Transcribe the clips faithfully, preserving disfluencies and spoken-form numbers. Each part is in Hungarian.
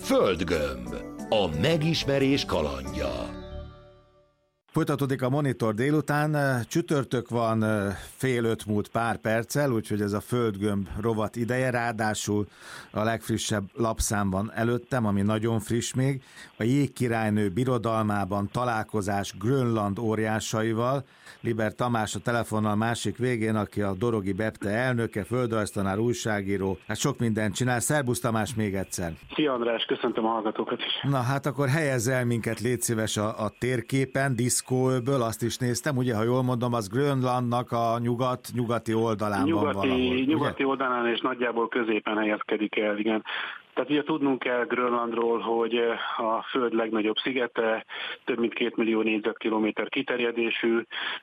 Földgömb. A megismerés kalandja. Folytatódik a Monitor délután, csütörtök van, fél öt múlt pár perccel, úgyhogy ez a Földgömb rovat ideje, ráadásul a legfrissebb lapszámban előttem, ami nagyon friss még, a Jégkirálynő birodalmában találkozás Grönland óriásaival. Liber Tamás a telefonnal másik végén, aki a Dorogi Bepte elnöke, földrajztanár, újságíró, hát sok mindent csinál. Szerbusz Tamás még egyszer. Szia András, köszöntöm a hallgatókat is. Na hát akkor helyezz el minket, légy szíves a, a térképen, Diszkóöböl, azt is néztem, ugye, ha jól mondom, az Grönlandnak a nyugat, nyugati oldalán nyugati, van valahol. Nyugati ugye? Oldalán és nagyjából középen helyezkedik el, igen. Tehát ugye tudnunk kell Grönlandról, hogy a Föld legnagyobb szigete, több mint két millió négyzetkilométer kiterjedésű,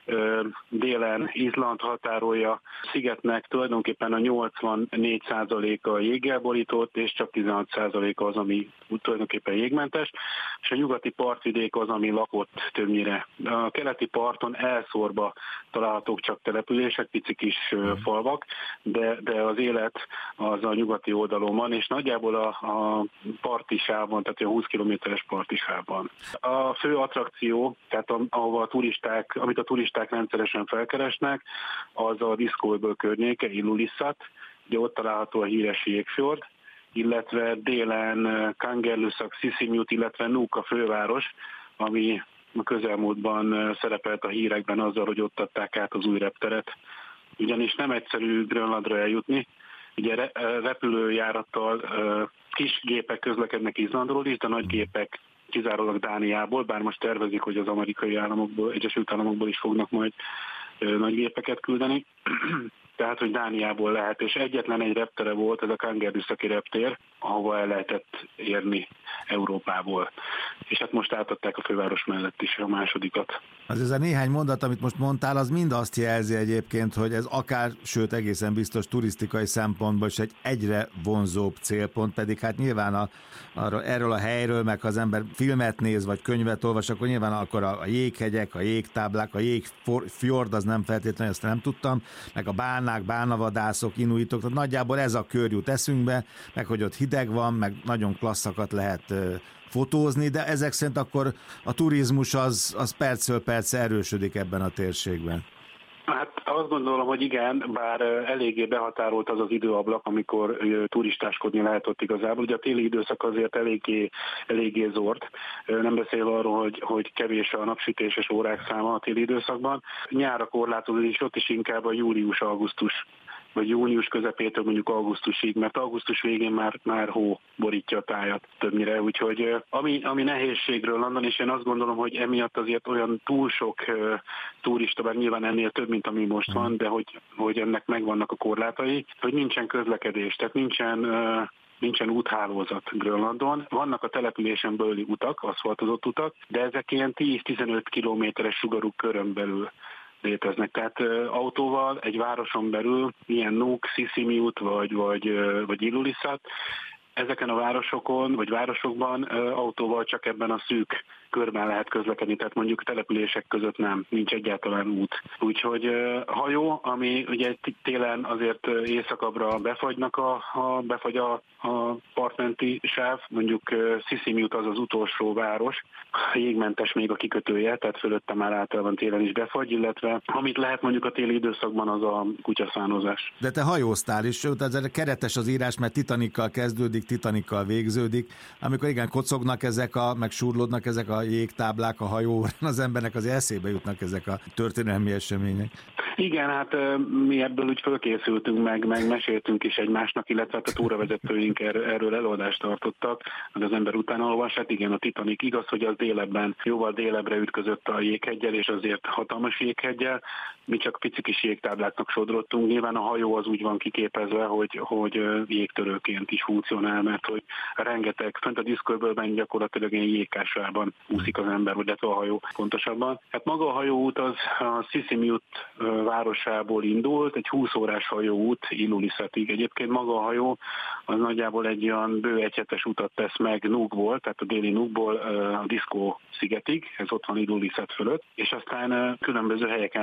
délen Izland határolja. Szigetnek tulajdonképpen a nyolcvannégy százaléka jéggel borított, és csak tizenhat százaléka az, ami tulajdonképpen jégmentes, és a nyugati partvidék az, ami lakott többnyire. A keleti parton elszórva találhatók csak települések, pici kis falvak, de, de az élet az a nyugati oldalon van, és nagyjából a a parti sávban, tehát a húsz kilométeres parti sávban. A fő attrakció, tehát ahova a turisták, amit a turisták rendszeresen felkeresnek, az a Diszkóöböl környéke, Ilulissat, ugye ott található a híres jégfjord, illetve délen Kangerlussuaq, Sisimiut, illetve Nuuk a főváros, ami a közelmúltban szerepelt a hírekben azzal, hogy ott adták át az új repteret. Ugyanis nem egyszerű Grönlandra eljutni, ugye repülőjárattal kis gépek közlekednek Izlandról is, de nagy gépek kizárólag Dániából, bár most tervezik, hogy az amerikai államokból, Egyesült Államokból is fognak majd nagy gépeket küldeni. Tehát, hogy Dániából lehet, és egyetlen egy reptere volt, ez a Kangerlussuaqi reptér, ahova el lehetett érni Európából. És hát most átadták a főváros mellett is a másodikat. Az ez a néhány mondat, amit most mondtál, az mind azt jelzi egyébként, hogy ez akár, sőt egészen biztos turisztikai szempontból is egy egyre vonzóbb célpont, pedig hát nyilván a, arra, erről a helyről, meg ha az ember filmet néz, vagy könyvet olvas, akkor nyilván akkor a, a jéghegyek, a jégtáblák, a jégfjord, az nem feltétlenül, ezt nem tudtam, meg a bálnák, bálnavadászok, inuitok, tehát nagyjából ez a kör jut eszünkbe, meg hogy ott hideg van, meg nagyon klasszakat lehet uh, fotózni, de ezek szerint akkor a turizmus az, az percről percre erősödik ebben a térségben. Hát azt gondolom, hogy igen, bár eléggé behatárolt az az időablak, amikor turistáskodni lehet ott igazából. Ugye a téli időszak azért eléggé, eléggé zord. Nem beszél arról, hogy, hogy kevés a napsütéses órák száma a téli időszakban. Nyárra korlátozódik, ott is inkább a július-augusztus vagy június közepétől mondjuk augusztusig, mert augusztus végén már, már hó borítja a tájat többnyire, úgyhogy ami, ami nehézségről London, és én azt gondolom, hogy emiatt azért olyan túl sok uh, turista, bár nyilván ennél több, mint ami most van, de hogy, hogy ennek megvannak a korlátai, hogy nincsen közlekedés, tehát nincsen uh, nincsen úthálózat Grönlandon. Vannak a településen belüli utak, aszfaltozott utak, de ezek ilyen tíz-tizenöt kilométeres sugarú körön belül léteznek. Tehát uh, autóval egy városon belül, ilyen Nuuk, Sisimiut vagy, vagy, uh, vagy Ilulissat, ezeken a városokon, vagy városokban uh, autóval csak ebben a szűk körben lehet közlekedni, tehát mondjuk települések között nem, nincs egyáltalán út. Úgyhogy uh, hajó, ami ugye télen azért északabbra befagynak a, a, befagy a, a partmenti sáv, mondjuk uh, Sisimiut az az utolsó város, jégmentes még a kikötője, tehát fölötte már általában télen is befagy, illetve amit lehet mondjuk a téli időszakban, az a kutyaszánozás. De te hajóztál is, ez keretes az írás, mert Titanikkal kezdődik, Titanikkal végződik. Amikor igen, kocognak ezek a, meg surlódnak ezek a jégtáblák a hajóra, az embernek az eszébe jutnak ezek a történelmi események. Igen, hát mi ebből úgy fölkészültünk meg, meg meséltünk is egymásnak, illetve hát a túravezetőink er- erről előadást tartottak, meg az ember utána olvas, hát igen, a Titanic igaz, hogy az délebben, jóval délebbre ütközött a jégheggyel, és azért hatalmas jégheggyel, mi csak pici kis jégtábláknak sodrottunk, nyilván a hajó az úgy van kiképezve, hogy, hogy jégtörőként is funkcionál, mert hogy rengeteg, fönt a Diszkóöbölben gyakorlatilag ilyen jégkásában úszik az ember, vagy a hajó pontosabban. Hát maga a hajóút az a Sisimiut városából indult, egy húsz órás hajóút Ilulisszatig. Egyébként maga a hajó az nagyjából egy olyan bő egyhetes utat tesz meg Nuukból, tehát a déli Nuukból a Diszkó szigetig, ez ott van Ilulissat fölött, és aztán különböző helyeken lehet csatlakozni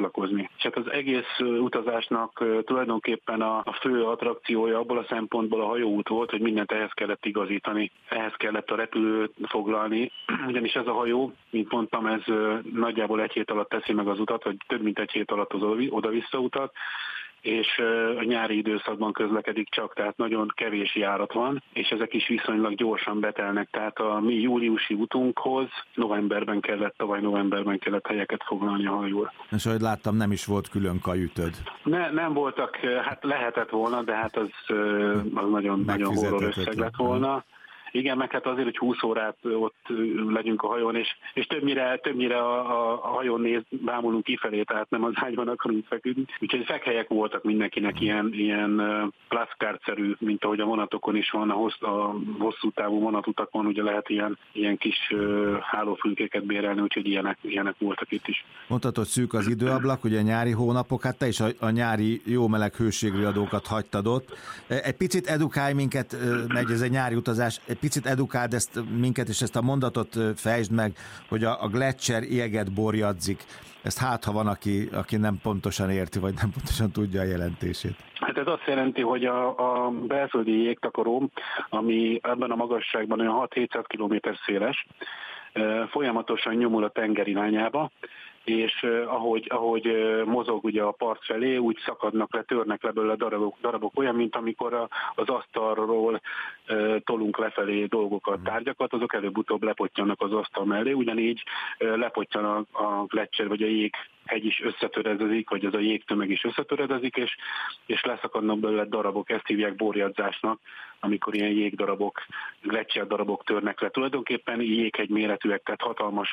csatlakozni. És hát az egész utazásnak tulajdonképpen a, a fő attrakciója abból a szempontból a hajóút volt, hogy mindent ehhez kellett igazítani. Ehhez kellett a repülőt foglalni, ugyanis ez a hajó, mint mondtam, ez nagyjából egy hét alatt teszi meg az utat, vagy több mint egy hét alatt az oda-vissza utat, és a nyári időszakban közlekedik csak, tehát nagyon kevés járat van, és ezek is viszonylag gyorsan betelnek, tehát a mi júliusi utunkhoz novemberben kellett, tavaly novemberben kellett helyeket foglalni a hajóra. És ahogy láttam, nem is volt külön kajütöd. Ne, nem voltak, hát lehetett volna, de hát az, az nagyon, nagyon horror összeg lett volna. Igen, meg hát azért, hogy húsz órát ott legyünk a hajón, és, és többnyire, többnyire a, a, a hajón néz, bámulunk kifelé, tehát nem az ágyban akarunk feküdni. Úgyhogy fekhelyek voltak mindenkinek ilyen, ilyen plaszkártszerű, mint ahogy a vonatokon is van, a, hossz, a hosszú távú vonatutakon ugye lehet ilyen, ilyen kis uh, hálófülkéket bérelni, úgyhogy ilyenek, ilyenek voltak itt is. Mondhatod, hogy szűk az időablak, ugye a nyári hónapok, hát te is a, a nyári jó meleg hőségriadókat hagytad ott. Egy picit edukálj minket, megy ez egy nyári utazás, egy picit edukáld ezt minket, és ezt a mondatot fejtsd meg, hogy a, a gletszer jeget borjadzik. Ezt hát, ha van, aki, aki nem pontosan érti, vagy nem pontosan tudja a jelentését. Hát ez azt jelenti, hogy a, a belföldi jégtakaró, ami ebben a magasságban olyan hat-hétszáz kilométer széles, folyamatosan nyomul a tenger irányába, és uh, ahogy, ahogy uh, mozog ugye a part felé, úgy szakadnak le, törnek le belőle darabok, darabok olyan, mint amikor a, az asztalról uh, tolunk lefelé dolgokat, tárgyakat, azok előbb-utóbb lepottyannak az asztal mellé, ugyanígy uh, lepottyan a, a gletszer vagy a jéghegy is összetöredezik, vagy az a jégtömeg is összetöredezik, és, és leszakadnak belőle darabok, ezt hívják borjadzásnak, amikor ilyen jégdarabok, gletszer darabok törnek le. Tulajdonképpen jéghegy méretűek, tehát hatalmas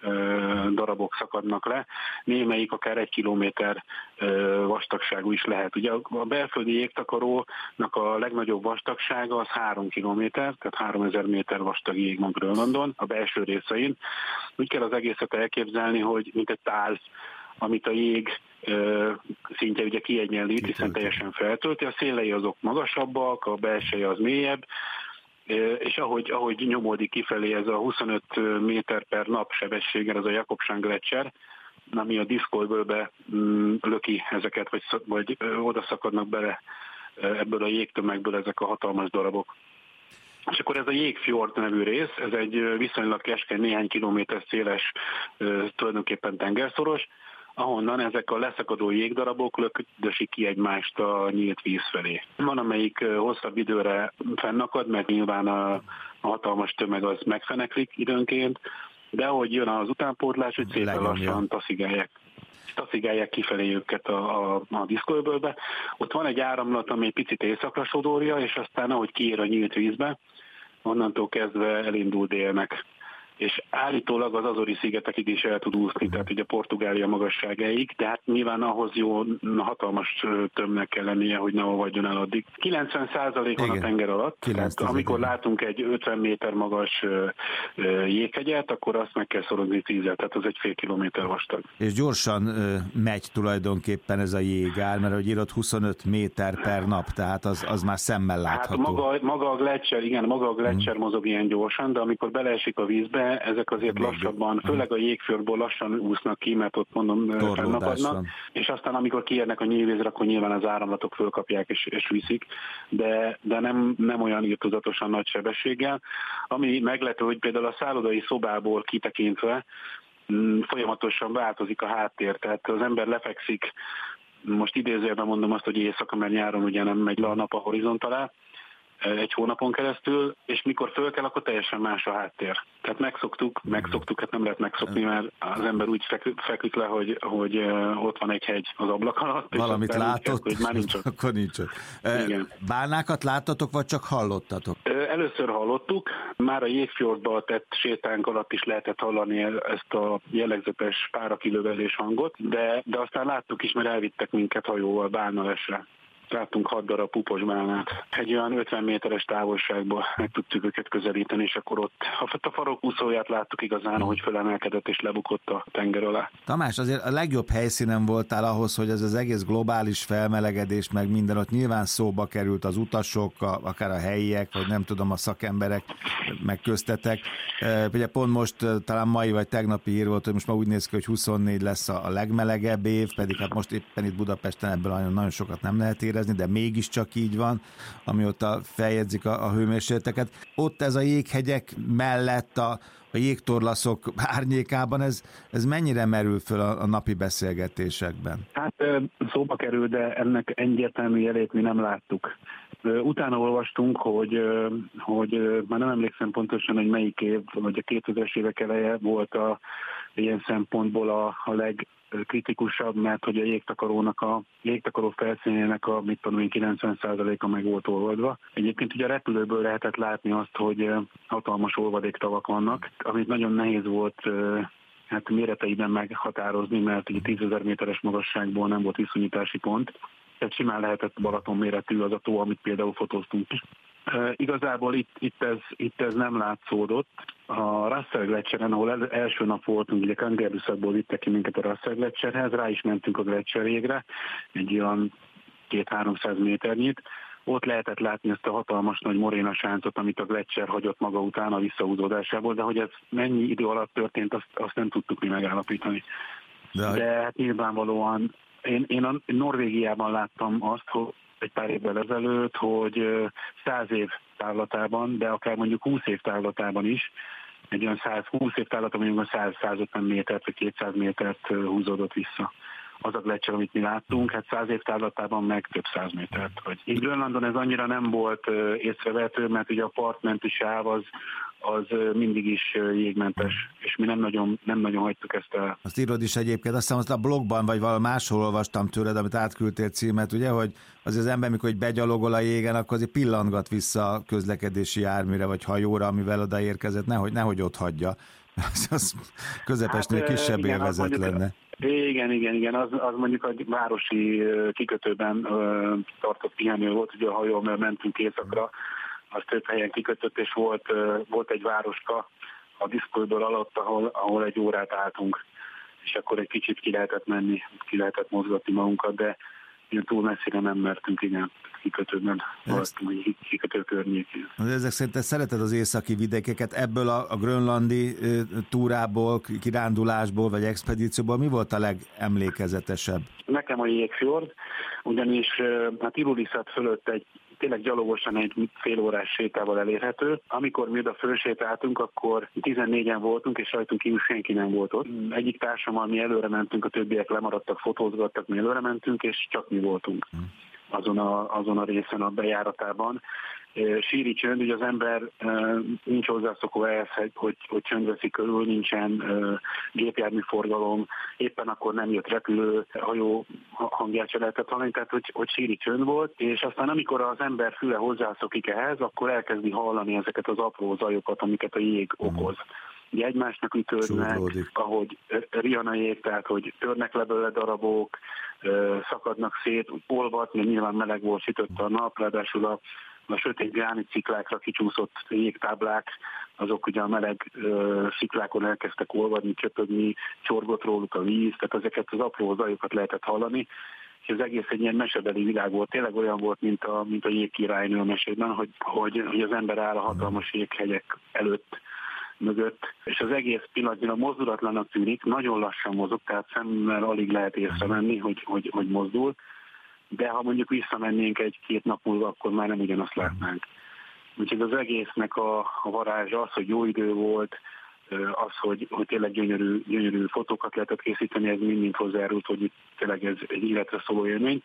uh, darabok szakadnak le, némelyik akár egy kilométer uh, vastagságú is lehet. Ugye a belföldi jégtakarónak a legnagyobb vastagsága az három kilométer, tehát háromezer méter vastag jég van Grönlandon, a belső részein. Úgy kell az egészet elképzelni, hogy mint egy tál, amit a jég uh, szintje ugye kiegyenlít, hiszen teljesen feltölti, a szélei azok magasabbak, a belseje az mélyebb, és ahogy, ahogy nyomódik kifelé ez a huszonöt méter per nap sebességgel, ez a Jakobsán gletszer, ami a diszkolbölbe mm, löki ezeket, vagy, vagy oda szakadnak bele ebből a jégtömegből ezek a hatalmas darabok. És akkor ez a Jégfjord nevű rész, ez egy viszonylag keskeny, néhány kilométer széles tulajdonképpen tengerszoros, ahonnan ezek a leszakadó jégdarabok löködösik ki egymást a nyílt víz felé. Van, amelyik hosszabb időre fennakad, mert nyilván a hatalmas tömeg az megfeneklik időnként, de ahogy jön az utánpótlás, hogy szépen lassan taszigálják. taszigálják kifelé őket a, a, a diszkóöbölbe. Ott van egy áramlat, ami egy picit északra sodorja, és aztán ahogy kiér a nyílt vízbe, onnantól kezdve elindul délnek. És állítólag az Azori-szigetekig is el tud úszni, tehát ugye Portugália magasságáig, de hát nyilván ahhoz jó hatalmas tömnek kell lennie, hogy ne olvadjon el addig. kilencven százalék van a tenger alatt, tehát amikor látunk egy ötven méter magas jéghegyet, akkor azt meg kell szorozni tízzel, tehát az egy fél kilométer vastag. És gyorsan ö, megy tulajdonképpen ez a jégár, mert hogy írott huszonöt méter per nap, tehát az, az már szemmel látható. Hát maga, maga a gletszer, igen, maga a gletszer hmm. mozog ilyen gyorsan, de amikor beleesik a vízbe, ezek azért még lassabban, főleg a jégfjordból lassan úsznak ki, mert ott mondom fennakadnak, és aztán amikor kiérnek a nyílvízre, akkor nyilván az áramlatok fölkapják és, és viszik, de, de nem, nem olyan irtózatosan nagy sebességgel. Ami meglepő, hogy például a szállodai szobából kitekintve folyamatosan változik a háttér, tehát az ember lefekszik, most idézőjelben mondom azt, hogy éjszaka, mert nyáron ugye nem megy le a nap a horizont alá, egy hónapon keresztül, és mikor föl kell, akkor teljesen más a háttér. Tehát megszoktuk, megszoktuk, hát nem lehet megszokni, mert az ember úgy feküdt le, hogy, hogy ott van egy hegy az ablak alatt. Valamit látott, hogy már nincs ott. Akkor nincs ott. Igen. Bálnákat láttatok, vagy csak hallottatok? Először hallottuk, már a Jégfjordba tett sétánk alatt is lehetett hallani ezt a jellegzetes párakilövelés hangot, de, de aztán láttuk is, mert elvittek minket hajóval Bálnalesre. láttunk hat darab puposbálnát. Egy olyan ötven méteres távolságból meg tudtuk őket közelíteni, és akkor ott a farokúszóját láttuk igazán, hogy fölemelkedett és lebukott a tenger alá. Tamás, azért a legjobb helyszínen voltál ahhoz, hogy ez az egész globális felmelegedés, meg minden ott nyilván szóba került, az utasok, a, akár a helyiek, vagy nem tudom, a szakemberek, meg köztetek. E, ugye pont most talán mai vagy tegnapi hír volt, hogy most már úgy néz ki, hogy huszonnégy lesz a legmelegebb év, pedig hát most éppen itt Budapesten ebből nagyon, nagyon sokat nem lehet érezni, de mégiscsak így van, amióta feljegyzik a, a hőmérsékleteket. Ott ez a jéghegyek mellett a, a jégtorlaszok árnyékában, ez, ez mennyire merül föl a, a napi beszélgetésekben? Hát szóba kerül, de ennek egyértelmű jelét mi nem láttuk. Utána olvastunk, hogy, hogy már nem emlékszem pontosan, hogy melyik év, vagy a kétezres évek eleje volt a, ilyen szempontból a, a legkritikusabb, mert hogy a jégtakarónak a jégtakaró felszínének a mit tudom én, kilencven százaléka meg volt olvadva. Egyébként ugye a repülőből lehetett látni azt, hogy hatalmas olvadéktavak vannak, amit nagyon nehéz volt hát méreteiben meghatározni, mert ugye tízezer méteres magasságból nem volt viszonyítási pont. Tehát simán lehetett Balaton méretű az a tó, amit például fotóztunk. E, igazából itt, itt, ez, itt ez nem látszódott. A Russell-gletscheren, ahol el, első nap voltunk, ugye Kangerlusszágból vittek ki minket a Russell-gletschерhez, rá is mentünk a gletscherjégre, egy olyan két-háromszáz méternyit. Ott lehetett látni ezt a hatalmas nagy morénasáncot, amit a gletscher hagyott maga után a visszahúzódásából, de hogy ez mennyi idő alatt történt, azt, azt nem tudtuk mi megállapítani. De, de hát nyilvánvalóan Én, én a Norvégiában láttam azt, hogy egy pár évvel ezelőtt, hogy száz év távlatában, de akár mondjuk húsz év távlatában is, egy olyan száz húsz év távlatában mondjuk száz-százötven métert vagy kétszáz métert húzódott vissza. Az a gletscher, amit mi láttunk, hát száz év távlatában meg több száz métert. Így Grönlandon ez annyira nem volt észrevehető, mert ugye a partmenti sáv az, az mindig is jégmentes, és mi nem nagyon, nem nagyon hagytuk ezt el. Azt írod is egyébként, azt hiszem azt a blogban, vagy valahol máshol olvastam tőled, amit átküldtél címet, ugye, hogy az az ember, mikor begyalogol a jégen, akkor azért pillantgat vissza a közlekedési járműre, vagy hajóra, amivel odaérkezett, nehogy, nehogy ott hagyja. Az közepesnél hát, kisebb igen, élvezet mondjuk, lenne. Igen, igen, igen, az, az mondjuk a városi kikötőben uh, tartott pihenő volt, ugye a hajó, mert mentünk északra, az több helyen kikötött, és volt, uh, volt egy városka a diszkóból alatt, ahol, ahol egy órát álltunk, és akkor egy kicsit ki lehetett menni, ki lehetett mozgatni magunkat, de ilyen túl messzire nem mertünk, igen, kikötőben maradtunk, hogy kikötő környékén. Ezek szerint te szereted az északi vidékeket, ebből a, a grönlandi e, túrából, kirándulásból vagy expedícióból mi volt a legemlékezetesebb? Nekem a Jégfjord, ugyanis hát Ilulissat fölött egy tényleg gyalogosan egy fél órás sétával elérhető. Amikor mi oda fölsétáltunk, akkor tizennégyen voltunk, és rajtunk kívül senki nem volt ott. Egyik társammal mi előre mentünk, a többiek lemaradtak, fotózgattak, mi előre mentünk, és csak mi voltunk azon a, azon a részen a bejáratában. Síri csönd, ugye az ember nincs hozzászokva ehhez, hogy, hogy csönd veszi körül, nincsen gépjármű forgalom, éppen akkor nem jött repülő, hajó hangját se lehetett hallani, tehát hogy, hogy síri csönd volt, és aztán amikor az ember füle hozzászokik ehhez, akkor elkezdi hallani ezeket az apró zajokat, amiket a jég okoz. Ugye egymásnak ütődnek, ahogy rihan a jég, tehát hogy törnek le belőle darabok, szakadnak szét, olvad, mert nyilván meleg volt, sütött a nap, ráadásul a A sötét gránit sziklákra kicsúszott jégtáblák, azok ugye a meleg ö, sziklákon elkezdtek olvadni, csöpögni, csorgott róluk a víz, tehát ezeket az apró zajokat lehetett hallani, és az egész egy ilyen mesebeli világ volt. Tényleg olyan volt, mint a, mint a jégkirálynő a mesében, hogy, hogy, hogy az ember áll a hatalmas jéghegyek előtt, mögött, és az egész pillanatban mozdulatlanak tűnik, nagyon lassan mozog, tehát szemmel alig lehet észrevenni, hogy, hogy, hogy mozdul, de ha mondjuk visszamennénk egy-két nap múlva, akkor már nem ugyanazt látnánk. Úgyhogy az egésznek a, a varázsa az, hogy jó idő volt, az, hogy, hogy tényleg gyönyörű, gyönyörű fotókat lehetett készíteni, ez mind-mind hozzájárult, hogy tényleg ez egy életre szóló élmény.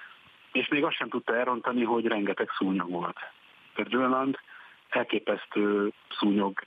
És még azt sem tudta elrontani, hogy rengeteg szúnyog volt. Tehát Grönland elképesztő szúnyog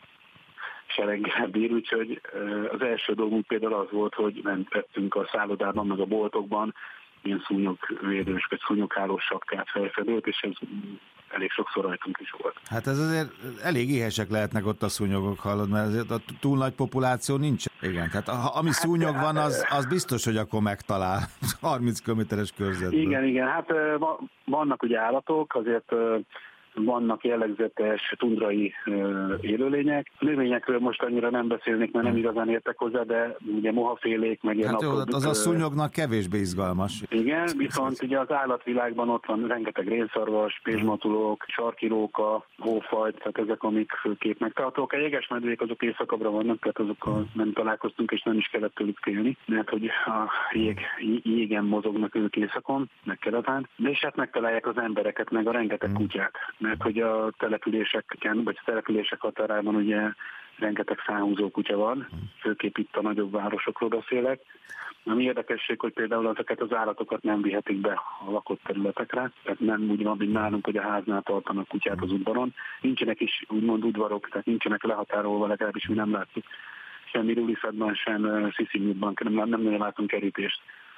sereggel bír, úgyhogy az első dolgunk például az volt, hogy vettünk a szállodában, meg a boltokban ilyen szúnyogvédős vagy szúnyoghálós sapkát, fejfedőt, és ez elég sokszor rajtunk is volt. Hát ez azért elég éhesek lehetnek ott a szúnyogok, hallod, mert azért a túl nagy populáció nincs. Igen, tehát ha, ami hát, szúnyog van, az, az biztos, hogy akkor megtalál harminc kilométeres körzetből. Igen, igen, hát vannak ugye állatok, azért vannak jellegzetes tundrai élőlények. A növényekről most annyira nem beszélnék, mert nem igazán értek hozzá, de ugye mohafélék, meg ilyen... Hát jó, az a szúnyognak kevésbé izgalmas. Igen, viszont ugye az állatvilágban ott van rengeteg rénszarvas, pézsmatulók, sarkiróka, hófajt, tehát ezek, amik főképp megtartók. A jegesmedvék azok éjszakabbra vannak, tehát azokkal nem találkoztunk, és nem is kellett tőlük félni, mert hogy a jég, jégen mozognak ők éjszakon, meg keleten, de és hát megtalálják az embereket, meg a rengeteg kutyát. Mert hogy a településeken, vagy a települések határában ugye rengeteg száhúzó kutya van, főképp itt a nagyobb városokról beszélek. Ami érdekesség, hogy például ezeket az állatokat nem vihetik be a lakott területekre, tehát nem úgy van, mint nálunk, hogy a háznál tartanak kutyát az udvaron. Nincsenek is úgymond udvarok, tehát nincsenek lehatárolva, legalábbis mi nem látjuk. Sem Ilulissatban, sem Sziszimutban, nem, nem nagyon látunk kerítést.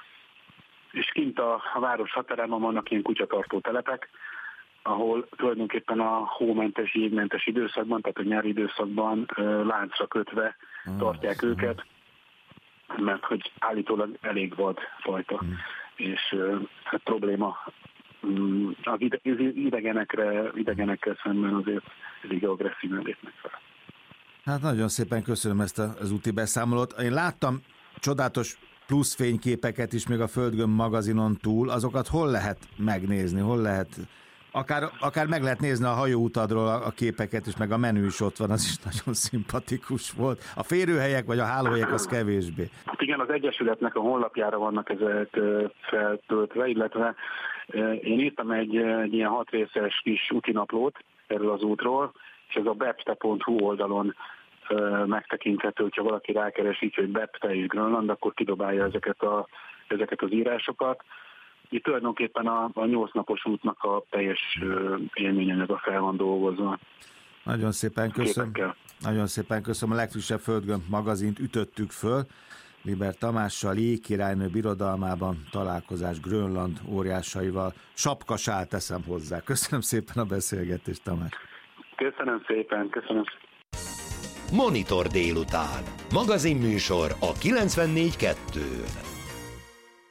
És kint a, a város határában vannak ilyen kutyatartó telepek, ahol tulajdonképpen a hómentes, jégmentes időszakban, tehát a nyári időszakban láncra kötve tartják mm. őket, mert hogy állítólag elég vad fajta, mm. és hát probléma az idegenekre, idegenekkel szemben azért elég agresszíven lépnek fel. Hát nagyon szépen köszönöm ezt az úti beszámolót. Én láttam csodálatos plusz fényképeket is még a Földgömb magazinon túl, azokat hol lehet megnézni, hol lehet... Akár, akár meg lehet nézni a hajóutadról a képeket, és meg a menü is ott van, az is nagyon szimpatikus volt. A férőhelyek vagy a hálóhelyek az kevésbé. Hát igen, az Egyesületnek a honlapjára vannak ezek feltöltve, illetve én írtam egy, egy ilyen hatrészes kis útinaplót erről az útról, és ez a bepte pont hu oldalon megtekinthető, hogyha valaki rákeres így, hogy Bepte és Grönland, akkor kidobálja ezeket, a, ezeket az írásokat. Itt tulajdonképpen a, a nyolc napos útnak a teljes élményanyag fel van dolgozva. Nagyon szépen köszönöm. Képekkel. Nagyon szépen köszönöm. A legfrissebb Földgömb magazint ütöttük föl. Liber Tamással, Jégkirálynő birodalmában találkozás Grönland óriásaival. Sapkasál teszem hozzá. Köszönöm szépen a beszélgetést, Tamás. Köszönöm szépen, köszönöm. Monitor délután. Magazinműsor a kilencvennégy kettőn.